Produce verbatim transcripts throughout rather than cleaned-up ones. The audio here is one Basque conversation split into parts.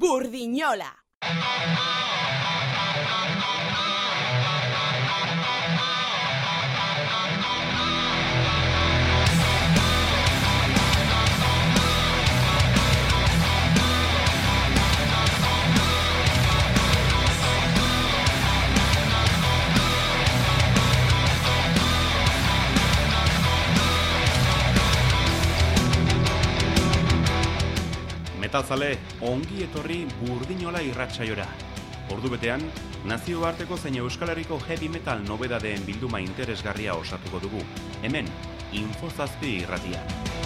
Burdinola. Metalzale, ongi etorri Burdinola irratsaiora. Ordu betean, nazioarteko zein Euskal Herriko heavy metal nobedadeen bilduma interesgarria osatuko dugu. Hemen, Infozazpi irratia.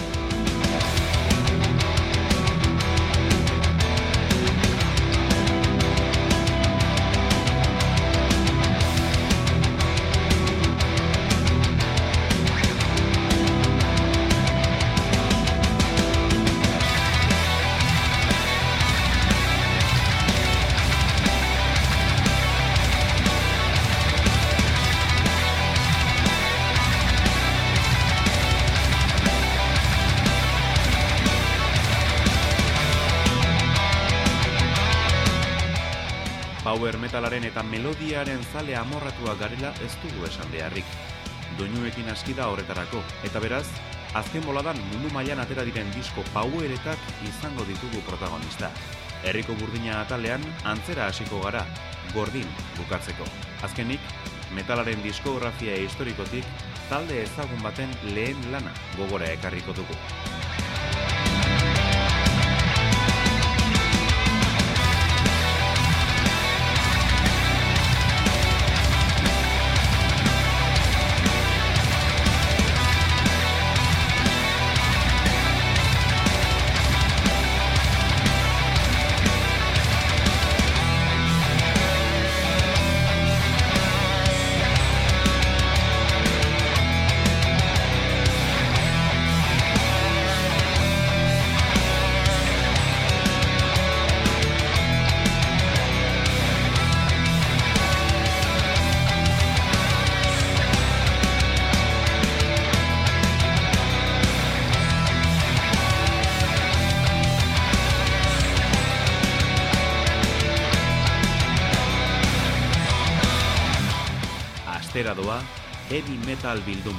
Power metalaren eta melodiaren zale amorratua garela ez dugu esan beharrik. Doinuekin aski da horretarako, eta beraz, azken boladan mundu mailan atera diren disko poweretak izango ditugu protagonista. Herriko burdina atalean antzera hasiko gara, gordin bukatzeko. Azkenik, metalaren diskografia historikotik talde ezagun baten lehen lana gogora ekarriko dugu. Astera doa, heavy metal bilduma.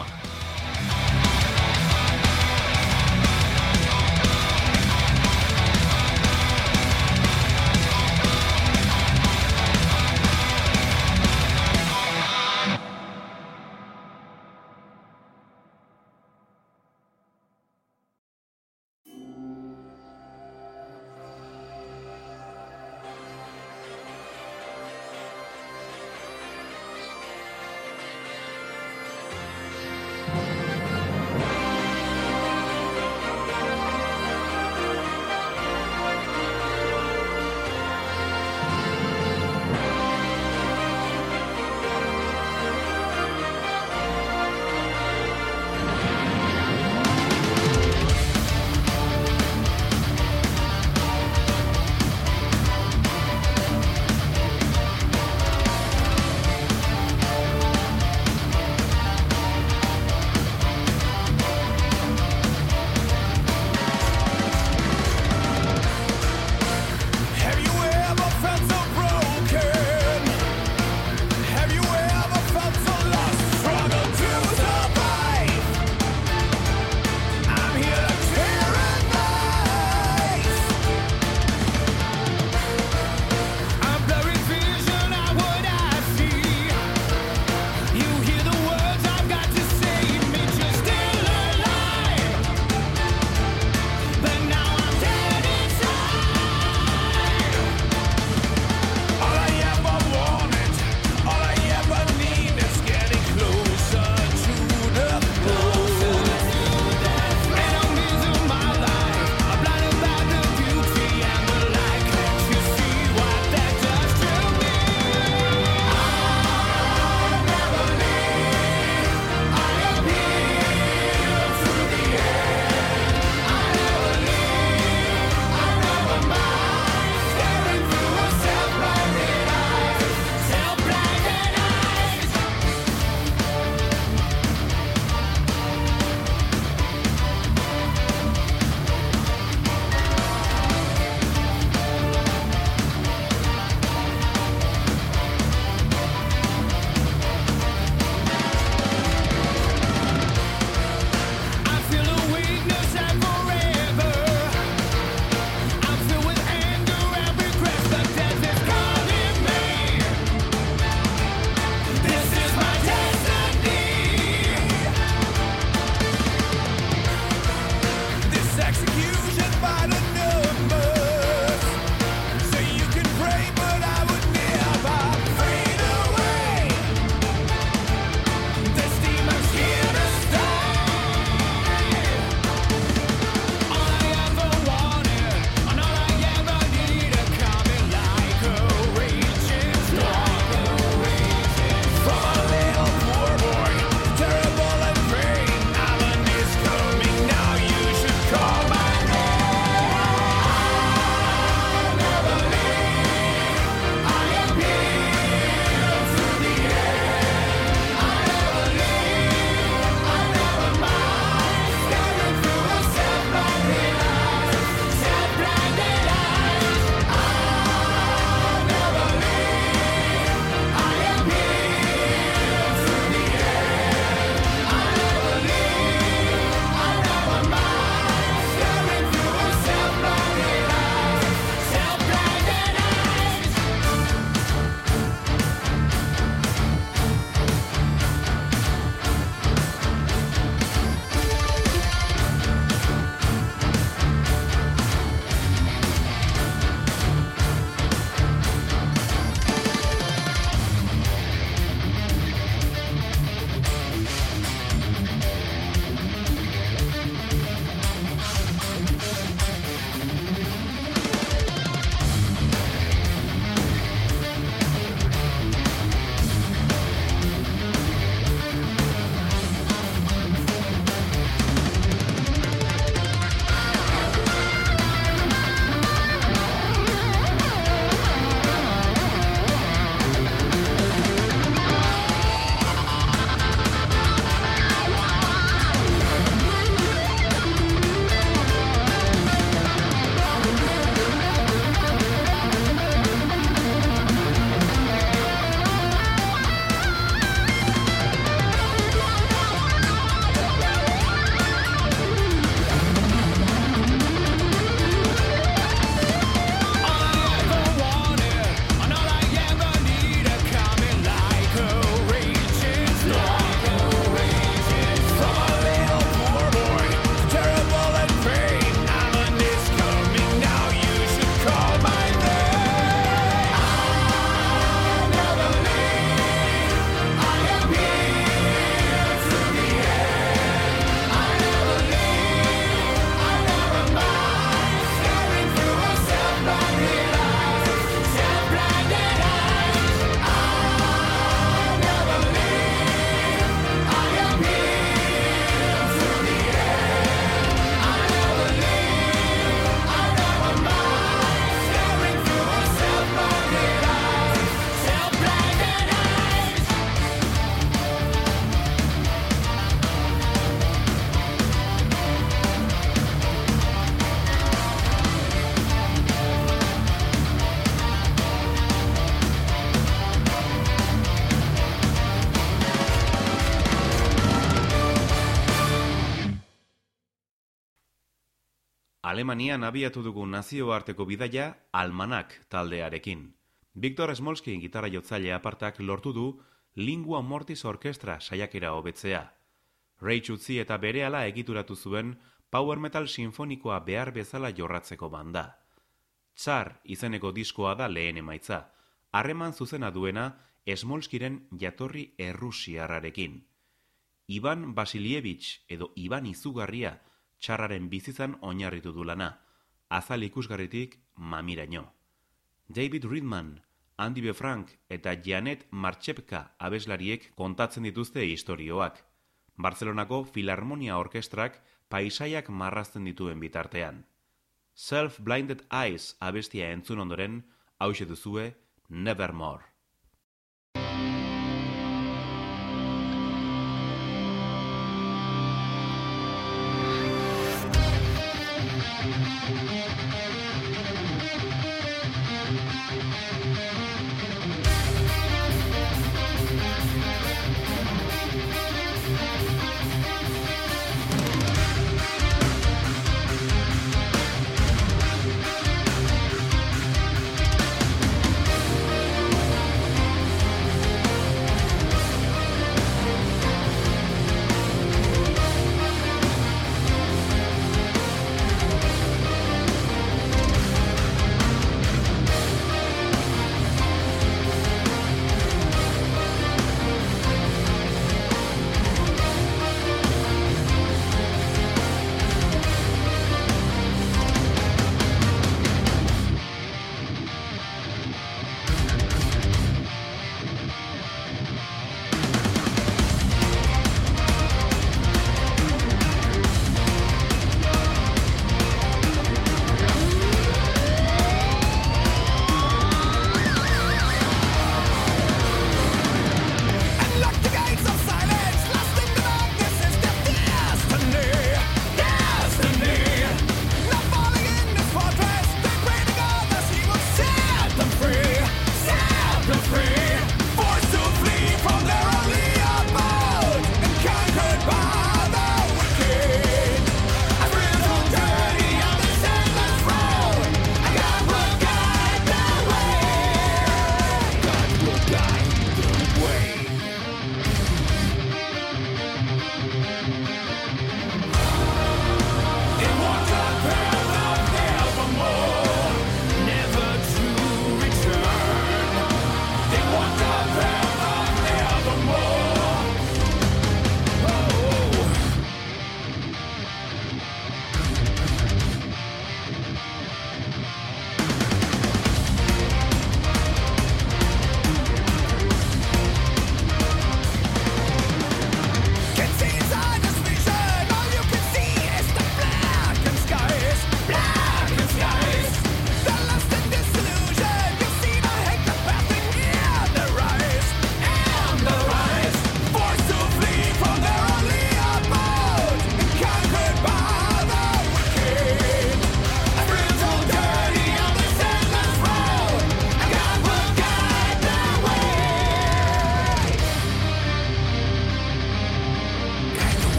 Alemanian abiatu dugu nazioarteko bidaia Almanak taldearekin. Victor Smolsky gitarra jotzaile apartak lortu du Lingua Mortis Orkestra saiakera hobetzea. Rage utzi eta berehala egituratu zuen power metal sinfonikoa behar bezala jorratzeko banda. Tsar izeneko diskoa da lehen emaitza, harreman zuzena duena Smolskyren jatorri errusiarrarekin. Ivan Vasilievich edo Ivan Izugarria Tsarraren bizitzan oinarritu du lana, azal ikusgarritik mamiraino. David Ridman, Andy Befrank eta Janet Marchepka abeslariek kontatzen dituzte istorioak. Barcelonako Filarmonia Orkestrak paisaiak marrazten dituen bitartean. Self-Blinded Eyes abestia entzun ondoren, hauxe duzue Nevermore.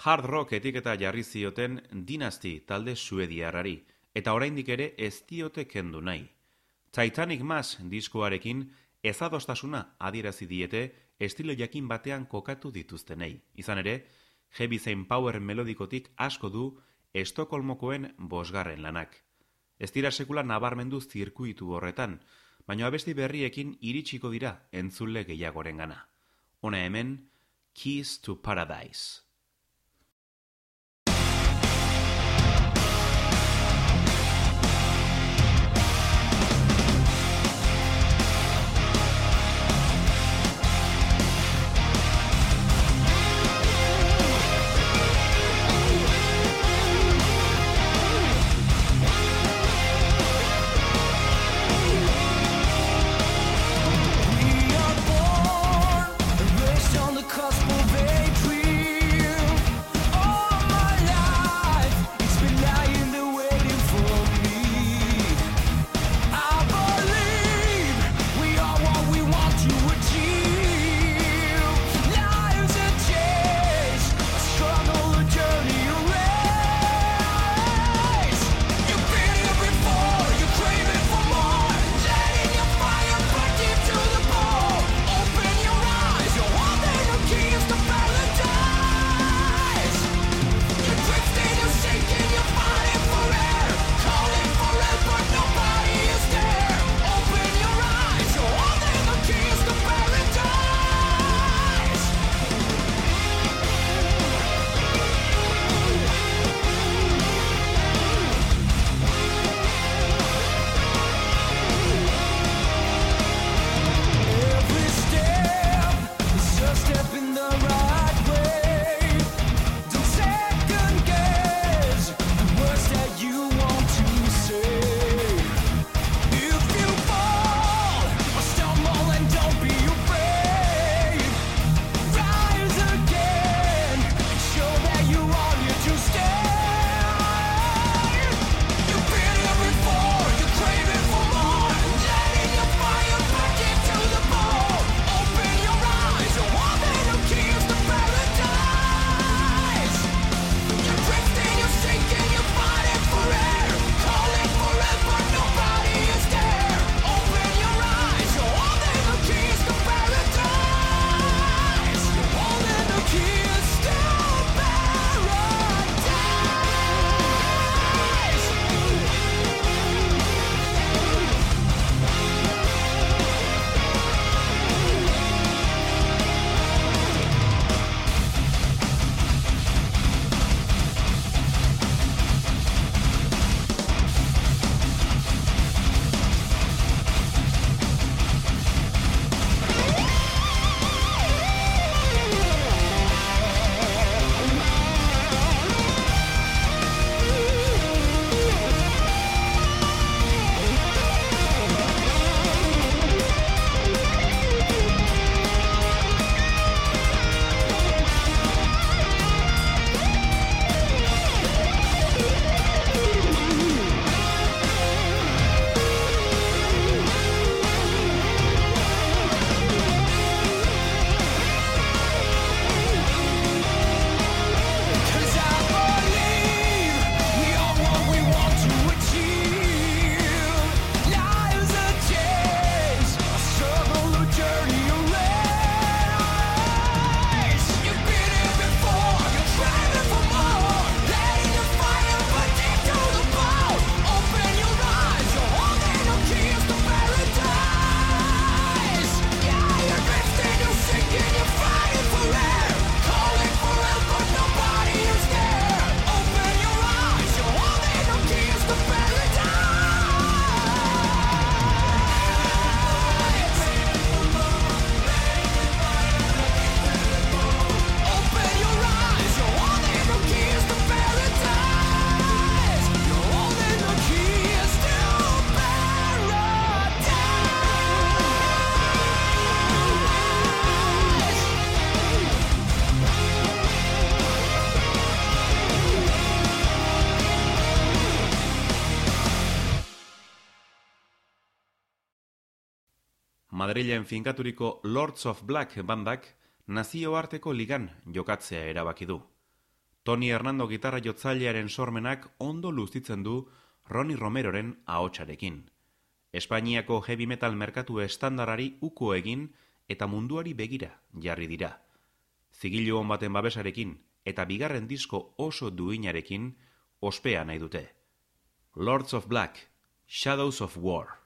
Hard rock etiketa jarri zioten Dynasty talde suediarrari, eta oraindik ere ez diote kendu nahi. Titanic Mass diskoarekin ezadostasuna adierazi diete estilo jakin batean kokatu dituztenei. Izan ere, heavy zein power melodikotik asko du Estokolmokoen bosgarren lanak. Ez dira sekula nabarmendu zirkuitu horretan, baina abesti berriekin iritsiko dira entzule gehiagorengana. Hona hemen, Keys to Paradise. Madrilen finkaturiko Lords of Black bandak nazioarteko ligan jokatzea erabaki du. Tony Hernando gitarra jotzailearen sormenak ondo luzitzen du Ronnie Romeroren ahotsarekin. Espainiako heavy metal merkatu estandarrari uko egin eta munduari begira jarri dira. Zigilu on baten babesarekin eta bigarren disko oso duinarekin ospea nahi dute. Lords of Black, Shadows of War.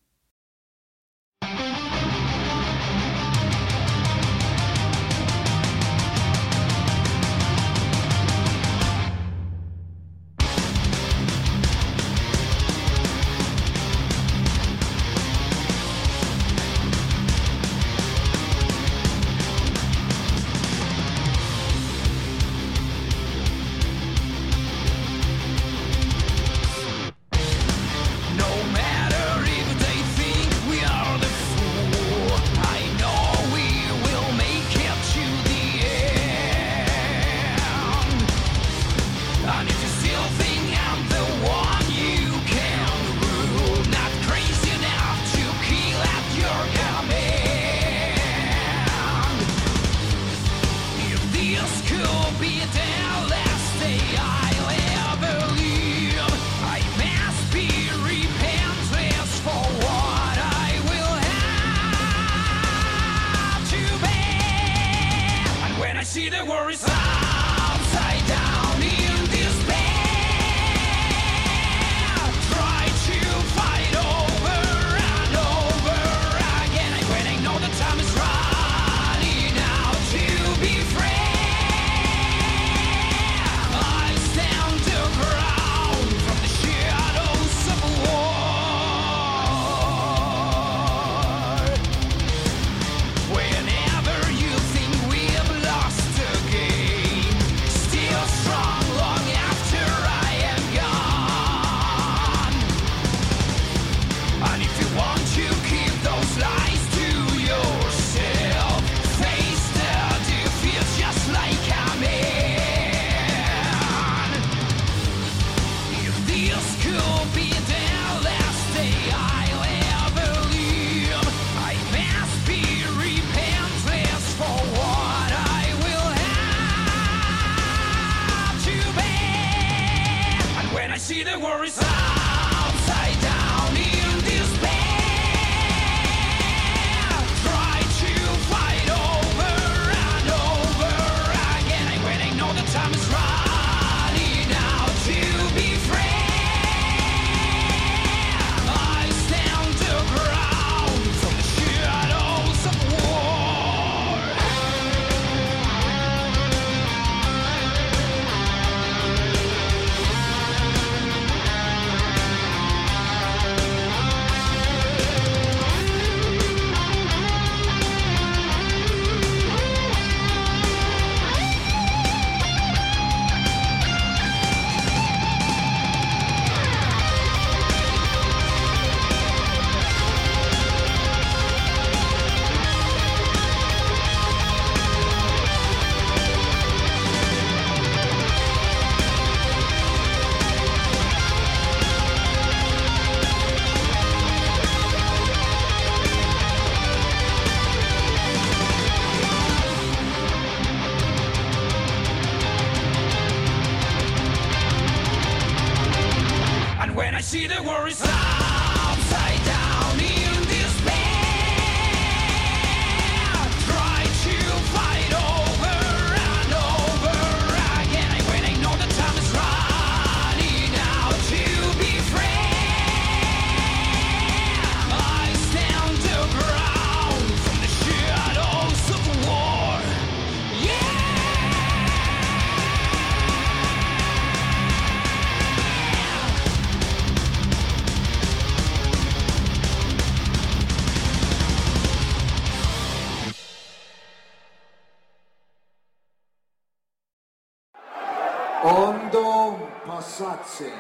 Ondo pasatzen.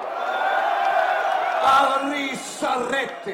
Agri zarrete.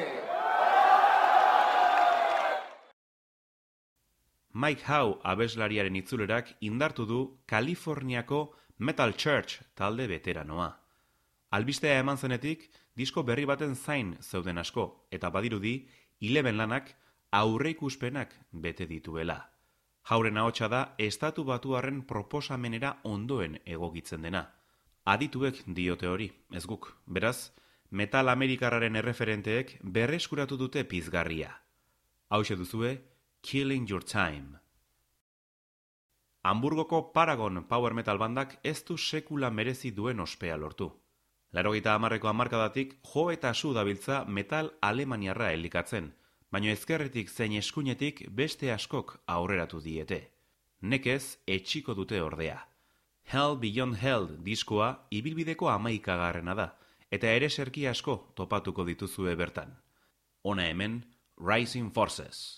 Mike Howe abeslariaren itzulerak indartu du Kaliforniako Metal Church talde veteranoa. Albistea eman zenetik, disko berri baten zain zeuden asko, eta badirudi, Eleven lanak aurreikuspenak bete dituela. Jauren ahotsa da estatu batuarren proposamenera ondoen egokitzen dena. Adituek diote hori, ez guk. Beraz, metal amerikarraren erreferenteek berreskuratu dute pizgarria. Hauxe duzue, Killing Your Time. Hamburgoko Paragon Power Metal bandak ez du sekula merezi duen ospea lortu. Laurogeita hamarreko hamarkadatik jo eta su dabiltza metal alemaniarra elikatzen, baina ezkerretik zein eskuinetik beste askok aurreratu diete. Nekez etxiko dute ordea. Hell Beyond Hell diskoa ibilbideko hamaikagarrena da, eta ereserki asko topatuko dituzue bertan. Hona hemen, Rising Forces.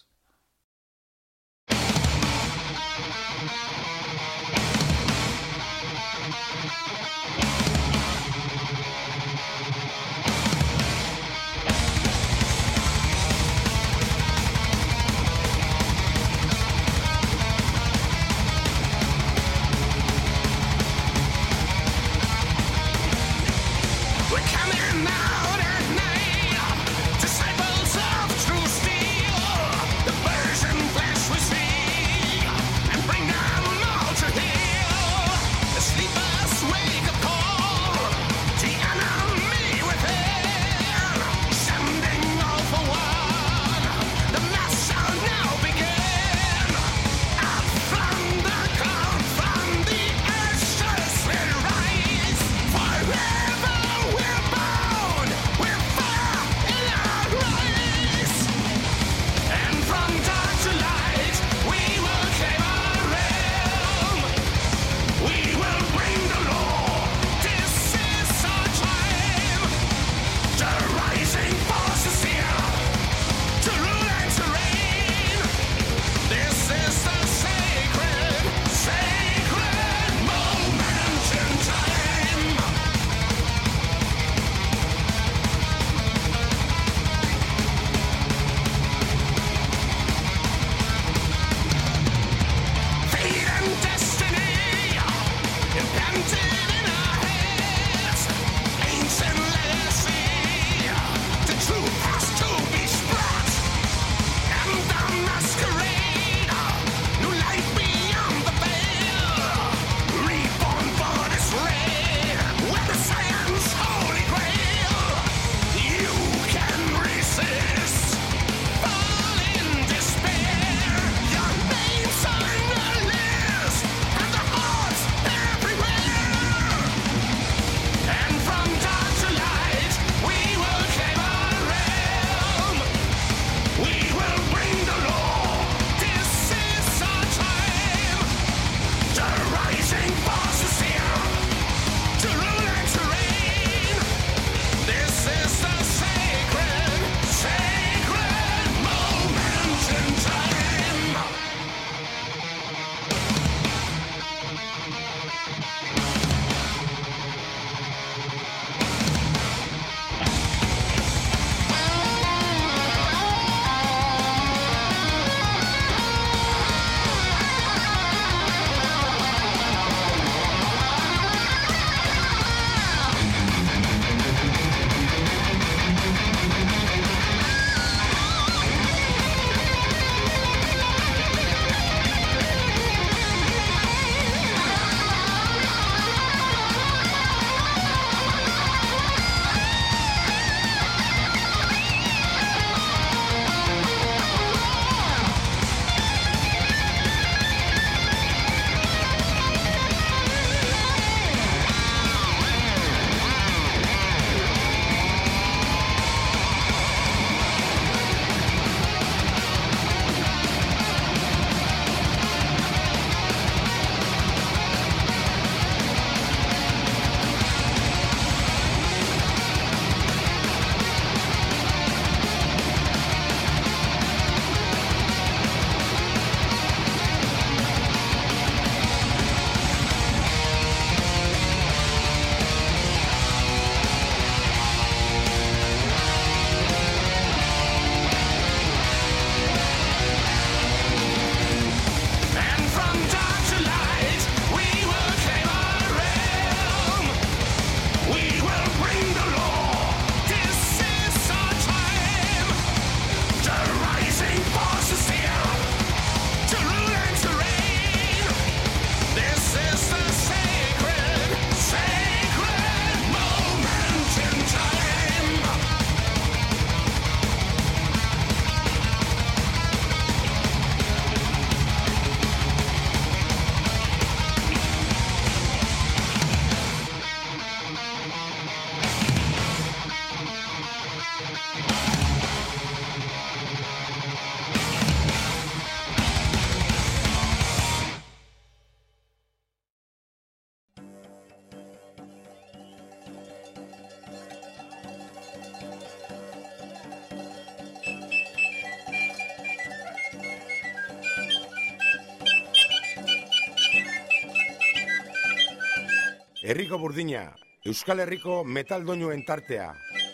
Herriko burdina, Euskal Herriko metal doinuen tartea.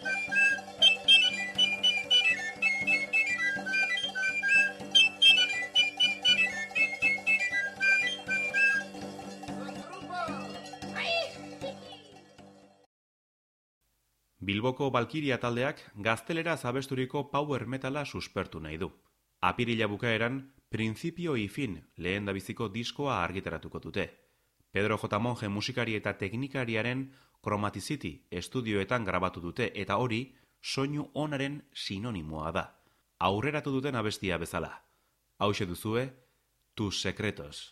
Bilboko Valkiria taldeak gazteleraz abesturiko power metala suspertu nahi du. Apirila bukaeran, Principio y Fin lehendabiziko diskoa argitaratuko dute. Pedro J. Monge musikari eta teknikariaren Chromaticity estudioetan grabatu dute eta hori soinu onaren sinonimoa da. Aurreratu duten abestia bezala. Hauxe duzue, Tus Secretos.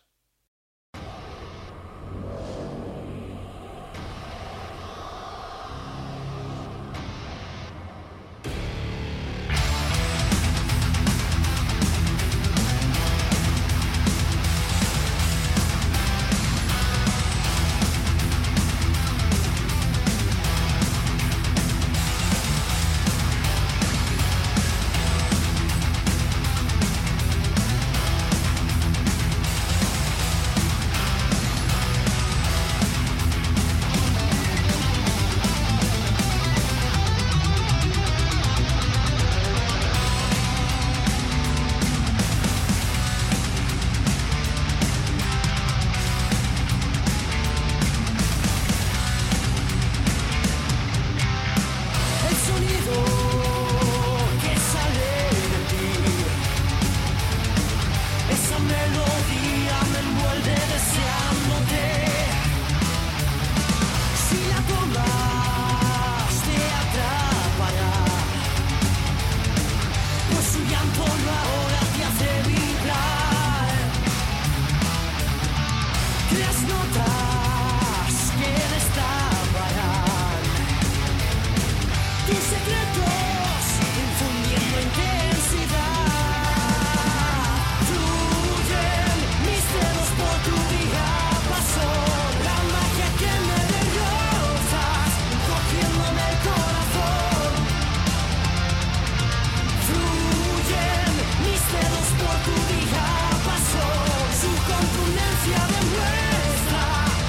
Por tu vida pasó, su contundencia demuestra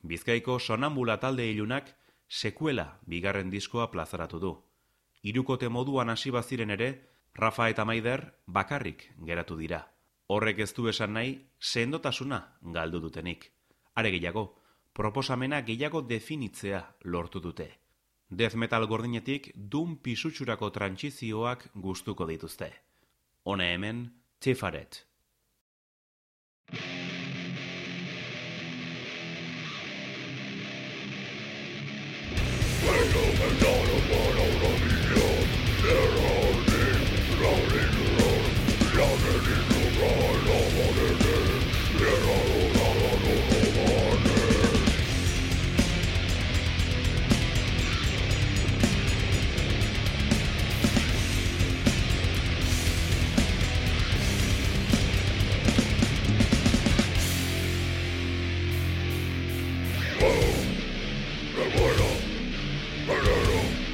Bizkaiko Sonambula talde ilunak sekuela bigarren diskoa plazaratu du. Hirukote moduan hasi baziren ere, Rafa eta Maider bakarrik geratu dira. Horrek ez du esan nahi, sendotasuna galdu dutenik. Are gehiago, proposamena gehiago definitzea lortu dute. Death metal gordinetik doom pisutsurako trantsizioak gustuko dituzte. Hone hemen, Tifaret. Oh,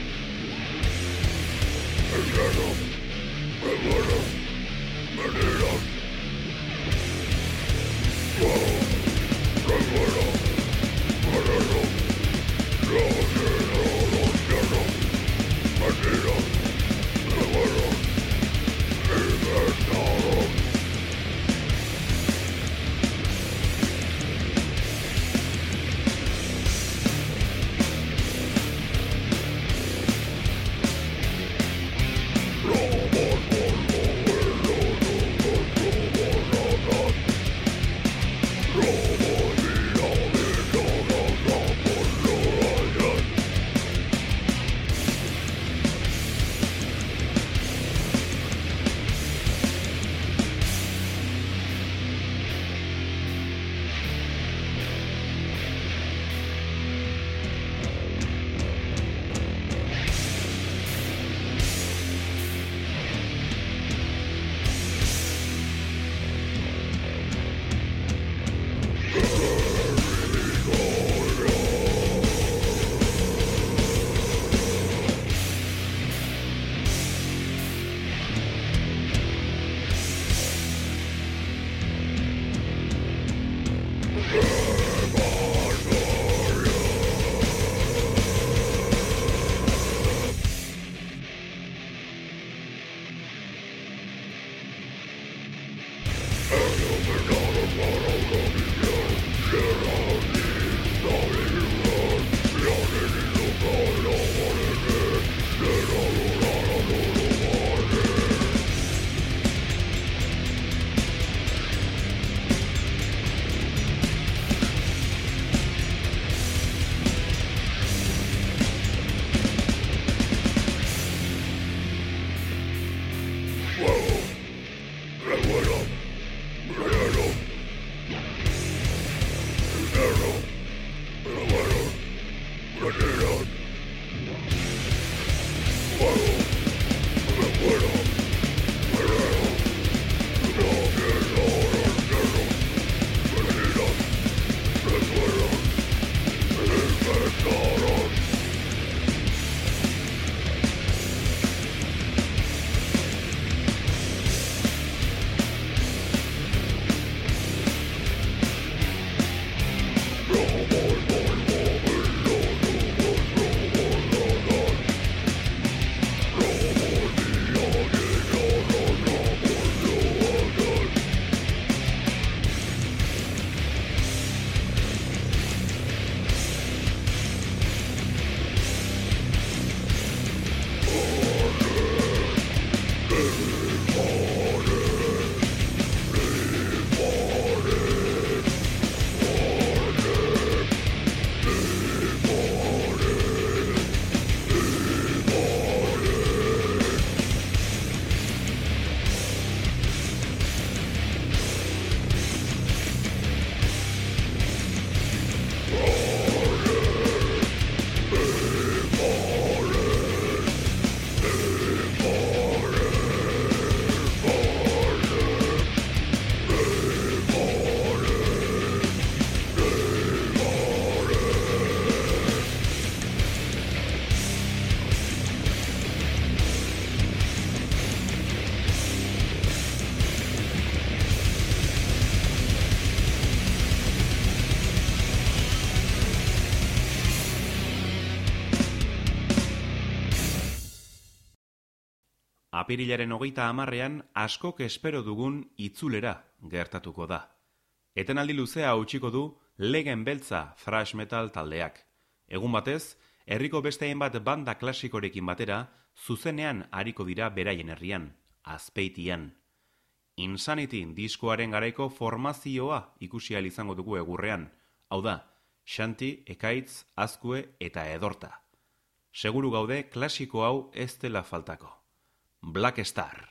Apirilaren hogeita hamarrean askok espero dugun itzulera gertatuko da. Etenaldi luzea utziko du Legen Beltza thrash metal taldeak. Egun batez, herriko beste hainbat banda klasikorekin batera, zuzenean ariko dira beraien herrian, Azpeitian. Insanity diskoaren garaiko formazioa ikusi ahal izango dugu egurrean, hau da, Xanti, Ekaitz, Azkue eta Edorta. Seguru gaude klasiko hau ez dela faltako. Black Star.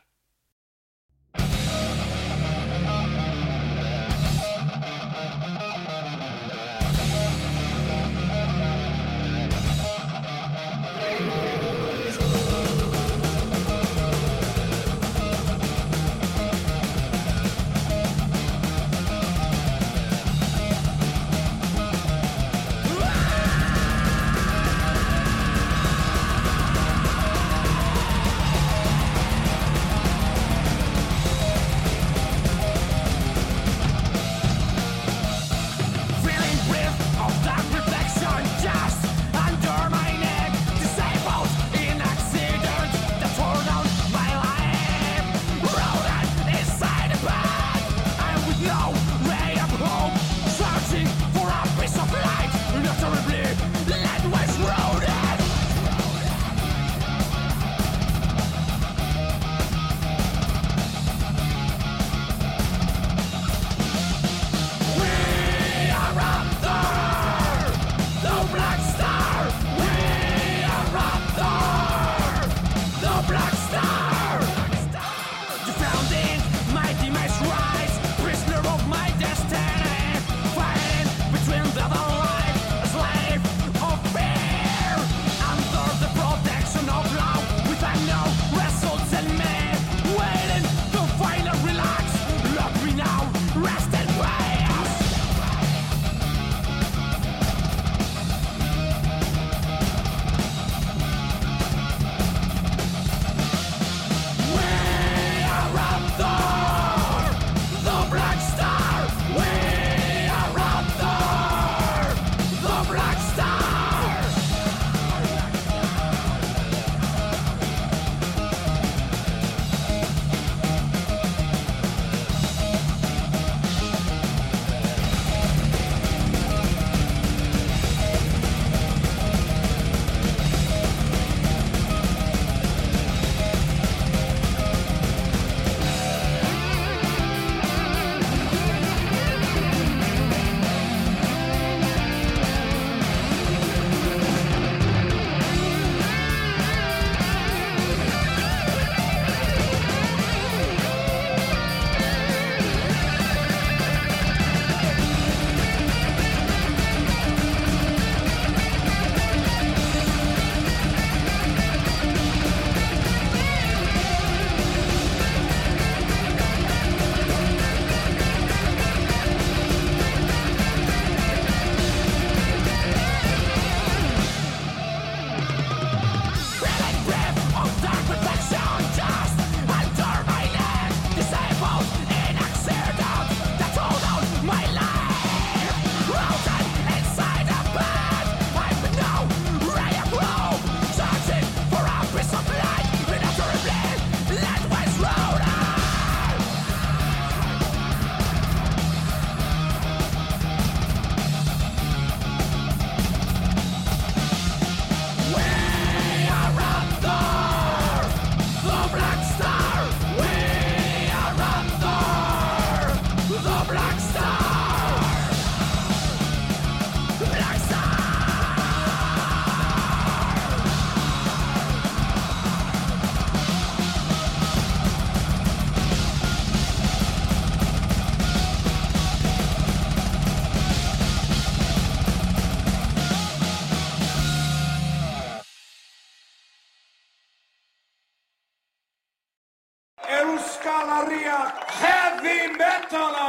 Euskal Herriak heavy metala!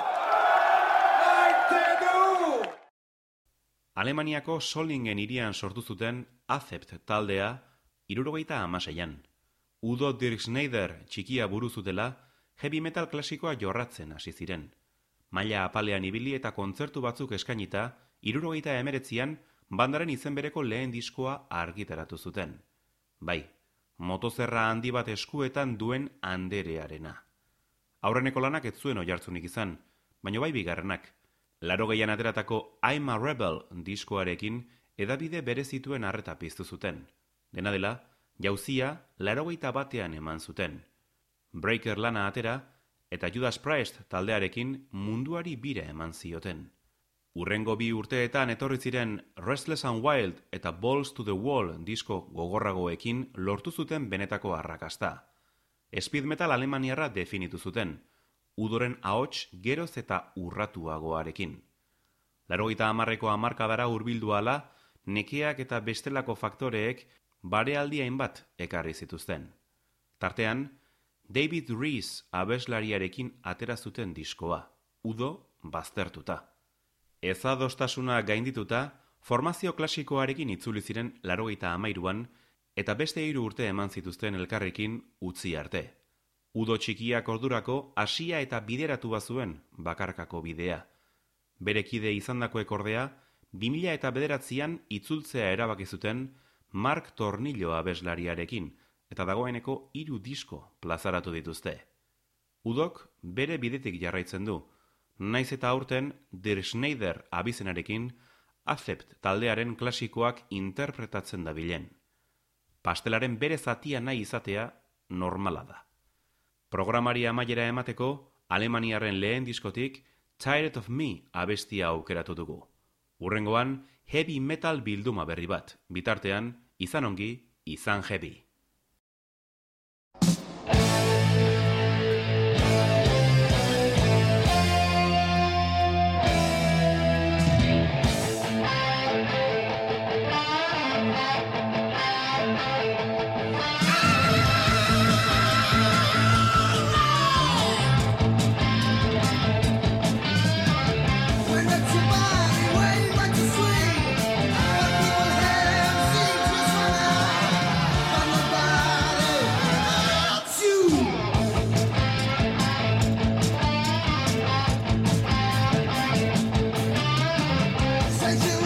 Maite du! Alemaniako Solingen hirian sortu zuten Azept taldea hirurogeita hamaseian. Udo Dirk Schneider txikia buru zutela heavy metal klasikoa jorratzen hasi ziren. Maila apalean ibili eta kontzertu batzuk eskainita, hirurogeita hemeretzian bandaren izen bereko lehen diskoa argitaratu zuten. Bai, motozerra handi bat eskuetan duen anderearena. Aurreneko lanak ez zuen oihartzunik izan, baina bai bigarrenak. Laurogeian ateratako I'm a Rebel diskoarekin edabide bere zituen arreta piztu zuten. Dena dela, jauzia laurogeita batean eman zuten. Breaker lana atera eta Judas Priest taldearekin munduari bira eman zioten. Urrengo bi urteetan etorri ziren Restless and Wild eta Balls to the Wall disko gogorragoekin lortu zuten benetako arrakasta. Speed metal alemaniarra definitu zuten, udoren ahots geroz eta urratuagoarekin. Laurogeita hamarreko hamarkadara hurbildu ahala, nekeak eta bestelako faktoreek barealdi hainbat ekarri zituzten. Tartean, David Rees abeslariarekin atera zuten diskoa, udo baztertuta. Ezadostasuna gaindituta, formazio klasikoarekin itzuli ziren laurogeita hamairuan eta beste hiru urte eman zituzten elkarrekin utzi arte. Udo txikiak ordurako hasia eta bideratu bazuen bakarkako bidea. Bere kide izandakoek ordea, bi mila eta bederatzian itzultzea erabaki zuten Mark Tornillo abeslariarekin, eta dagoeneko hiru disko plazaratu dituzte. Udok bere bidetik jarraitzen du, naiz eta aurten Der Schneider abizenarekin Acept taldearen klasikoak interpretatzen dabilen. Pastelaren bere zatia nahi izatea normala da. Programari amaiera emateko, Alemaniarren lehen diskotik Tired of Me abestia aukeratu dugu. Hurrengoan, heavy metal bilduma berri bat, bitartean, izan ongi, izan heavy. Say you